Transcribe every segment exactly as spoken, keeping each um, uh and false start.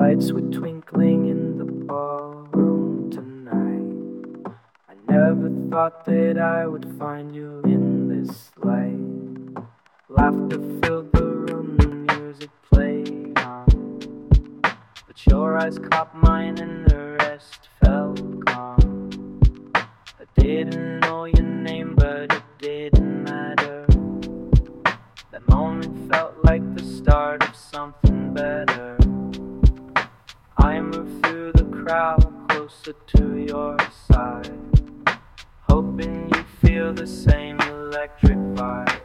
lights were twinkling in the ballroom tonight. I never thought that I would find you in this light. Laughter filled the room, the music played on, but your eyes caught mine and the rest fell calm. I didn't know your name, but it didn't matter. That moment felt like the start of something better. I moved through the crowd closer to your side, hoping you feel the same electric vibe.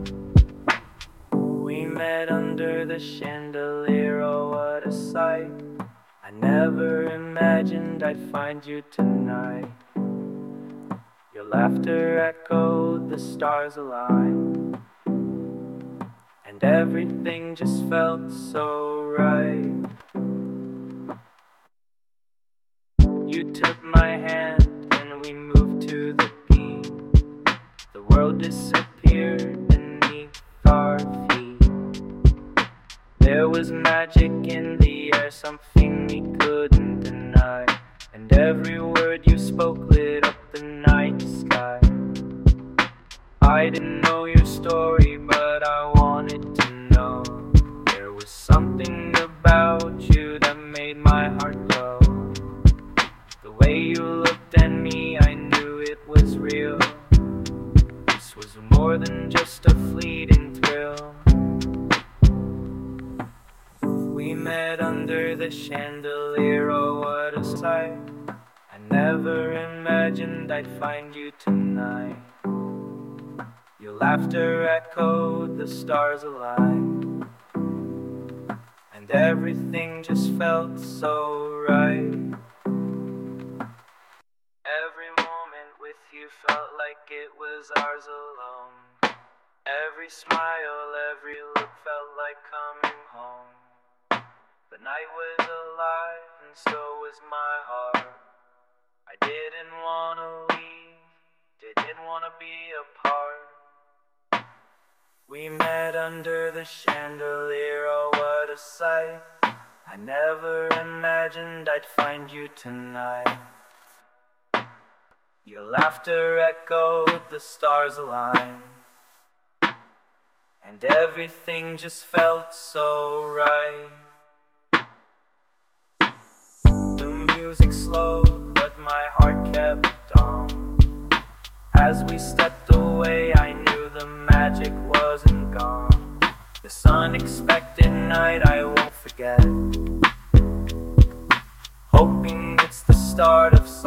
We met under the chandelier, oh what a sight. I never imagined I'd find you tonight. Your laughter echoed, the stars aligned, and everything just felt so right. You took my hand and we moved to the beat. The world disappeared beneath our feet. There was magic in the air, something we couldn't deny, and every word you spoke lit up the night sky. I didn't know your story, but I wanted to know. There was something about you that made my heart glow. The way you looked at me, I knew it was real. This was more than just a fleeting thrill. We met under the chandelier, oh what a sight. I never imagined I'd find you tonight. Your laughter echoed, the stars aligned, and everything just felt so right. Every moment with you felt like it was ours alone. Every smile, every look felt like coming home. The night was alive and so was my heart. I didn't wanna leave, didn't wanna be apart. We met under the chandelier, oh what a sight. I never imagined I'd find you tonight. Your laughter echoed, the stars aligned, and everything just felt so right. The music slowed, but my heart kept on. As we stepped away, I knew the magic wasn't gone. This unexpected night I won't forget, hoping it's the start of